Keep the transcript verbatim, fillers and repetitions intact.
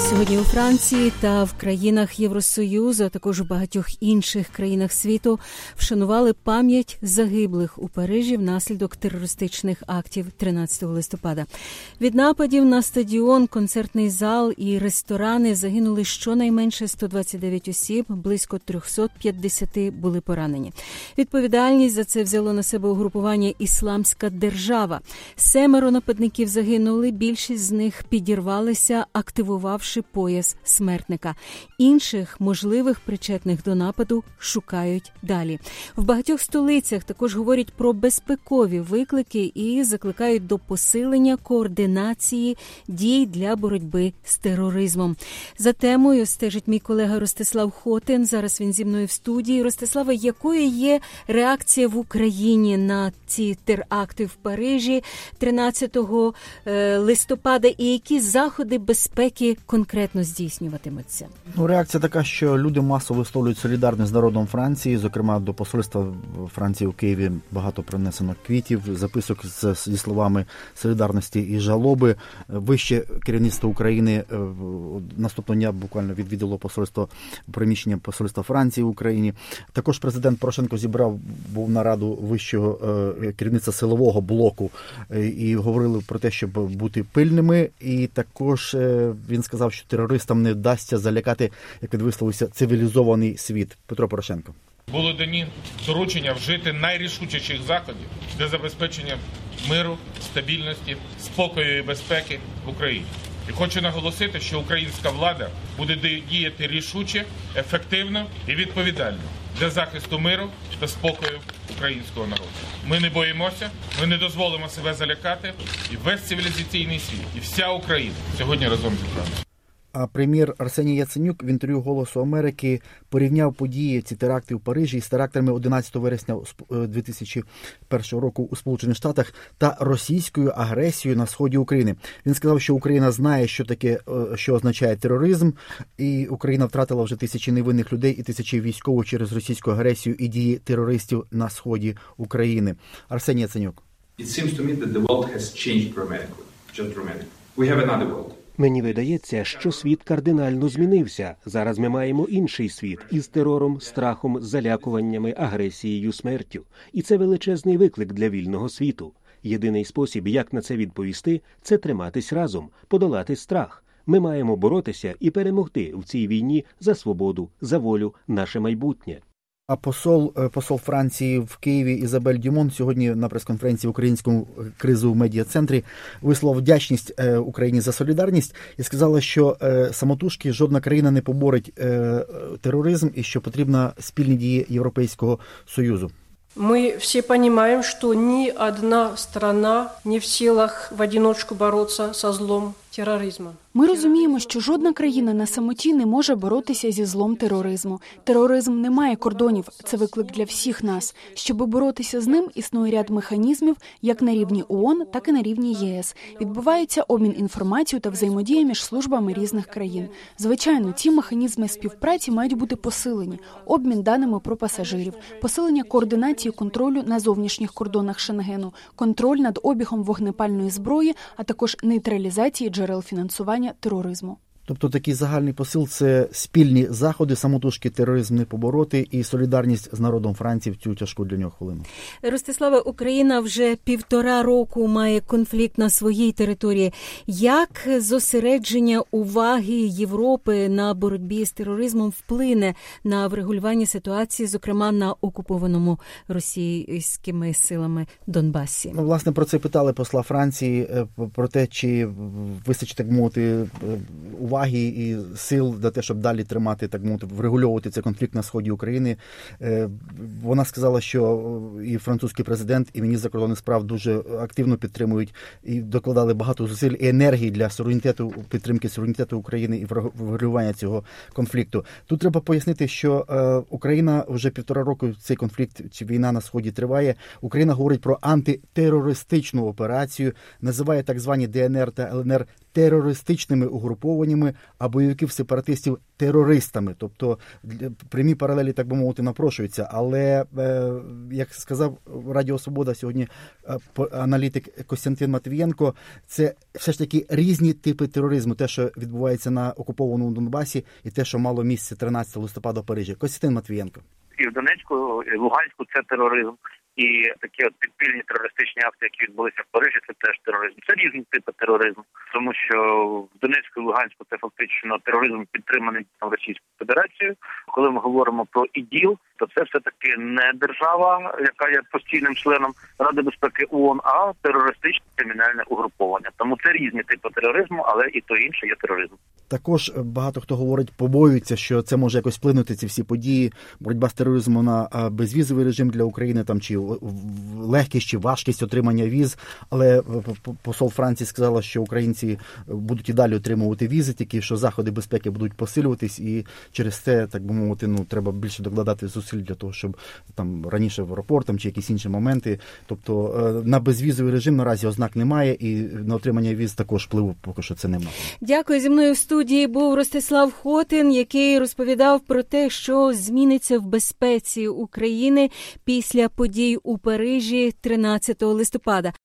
Сьогодні у Франції та в країнах Євросоюзу, а також у багатьох інших країнах світу вшанували пам'ять загиблих у Парижі внаслідок терористичних актів тринадцятого листопада. Від нападів на стадіон, концертний зал і ресторани загинули щонайменше сто двадцять дев'ять осіб, близько триста п'ятдесят були поранені. Відповідальність за це взяло на себе угрупування «Ісламська держава». Семеро нападників загинули, більшість з них підірвалися, активувавши пояс смертника. Інших можливих причетних до нападу шукають далі. В багатьох столицях також говорять про безпекові виклики і закликають до посилення координації дій для боротьби з тероризмом. За темою стежить мій колега Ростислав Хотин. Зараз він зі мною в студії. Ростиславе, якою є реакція в Україні на ці теракти в Парижі тринадцятого листопада і які заходи безпеки конкретно здійснюватимуться? Ну, реакція така, що люди масово висловлюють солідарність з народом Франції. Зокрема, до посольства Франції у Києві багато принесено квітів, записок зі словами солідарності і жалоби. Вище керівництво України наступного дня буквально відвідало посольство, приміщення посольства Франції в Україні. Також президент Порошенко зібрав був нараду вищого керівництва силового блоку і говорили про те, щоб бути пильними. І також він сказав, що терористам не вдасться залякати, як він висловився, цивілізований світ. Петро Порошенко. Було дані доручення вжити найрішучіших заходів для забезпечення миру, стабільності, спокою і безпеки в Україні. І хочу наголосити, що українська влада буде діяти рішуче, ефективно і відповідально для захисту миру та спокою українського народу. Ми не боїмося, ми не дозволимо себе залякати, і весь цивілізаційний світ, і вся Україна сьогодні разом зібрана. А прем'єр Арсеній Яценюк в інтерв'ю «Голосу Америки» порівняв події, ці теракти в Парижі з терактами одинадцятого вересня дві тисячі першого року у Сполучених Штатах та російською агресією на сході України. Він сказав, що Україна знає, що таке, що означає тероризм, і Україна втратила вже тисячі невинних людей і тисячі військових через російську агресію і дії терористів на сході України. Арсеній Яценюк. It seems to me that the world has changed dramatically. Just dramatically. We have another world. Мені видається, що світ кардинально змінився. Зараз ми маємо інший світ із терором, страхом, залякуваннями, агресією, смертю. І це величезний виклик для вільного світу. Єдиний спосіб, як на це відповісти, це триматись разом, подолати страх. Ми маємо боротися і перемогти в цій війні за свободу, за волю, наше майбутнє. А посол, посол Франції в Києві Ізабель Дюмон сьогодні на прес-конференції в Українському кризовому медіа-центрі висловила вдячність Україні за солідарність і сказала, що самотужки жодна країна не поборить тероризм і що потрібна спільні дії Європейського Союзу. Мы все понимаем, что ни одна страна не в силах в одиночку бороться со злом тероризму. Ми розуміємо, що жодна країна на самоті не може боротися зі злом тероризму. Тероризм не має кордонів, це виклик для всіх нас. Щоб боротися з ним, існує ряд механізмів, як на рівні ООН, так і на рівні ЄС. Відбувається обмін інформацією та взаємодія між службами різних країн. Звичайно, ці механізми співпраці мають бути посилені. Обмін даними про пасажирів, посилення координації контролю на зовнішніх кордонах Шенгену, контроль над обігом вогнепальної зброї, а також нейтралізації джерел фінансування тероризму. Тобто такий загальний посил – це спільні заходи, самотужки тероризм не побороти і солідарність з народом Франції в цю тяжку для нього хвилину. Ростиславе, Україна вже півтора року має конфлікт на своїй території. Як зосередження уваги Європи на боротьбі з тероризмом вплине на врегулювання ситуації, зокрема на окупованому російськими силами Донбасі? Ну, власне, про це питали посла Франції, про те, чи вистачить, так мовити, уваги і сил для те, щоб далі тримати, так мовити, врегульовувати цей конфлікт на сході України. Вона сказала, що і французький президент, і міністр закордонних справ дуже активно підтримують і докладали багато зусиль і енергії для суверенітету, підтримки суверенітету України і врегулювання цього конфлікту. Тут треба пояснити, що Україна вже півтора року цей конфлікт чи війна на сході триває. Україна говорить про антитерористичну операцію, називає так звані ДНР та ЛНР терористичними угрупованнями, а бойовиків сепаратистів терористами. Тобто прямі паралелі, так би мовити, напрошуються. Але, як сказав Радіо Свобода сьогодні аналітик Костянтин Матвієнко, це все ж таки різні типи тероризму. Те, що відбувається на окупованому Донбасі, і те, що мало місце тринадцятого листопада в Парижі. Костянтин Матвієнко. І в Донецьку, і в Луганську це тероризм. І такі от підпільні терористичні акти, які відбулися в Парижі, це теж тероризм. Це різні типи тероризму, тому що в Донецьку і Луганську це фактично тероризм, підтриманий Російською Федерацією. Коли ми говоримо про ІДІЛ, то це все-таки не держава, яка є постійним членом Ради безпеки ООН, а терористичне кримінальне угруповання. Тому це різні типи тероризму, але і то інше є тероризм. Також багато хто говорить, побоюється, що це може якось вплинути, ці всі події, боротьба з тероризмом на безвізовий режим для України, там чи легкість чи важкість отримання віз. Але посол Франції сказала, що українці будуть і далі отримувати візи, тільки що заходи безпеки будуть посилюватись, і через це, так би мовити, ну треба більше докладати зусиль для того, щоб там раніше в аеропорт там, чи якісь інші моменти. Тобто на безвізовий режим наразі ознак немає, і на отримання віз також впливу поки що це немає. Дякую. Зі мною в студії був Ростислав Хотин, який розповідав про те, що зміниться в безпеці України після подій у Парижі тринадцятого листопада.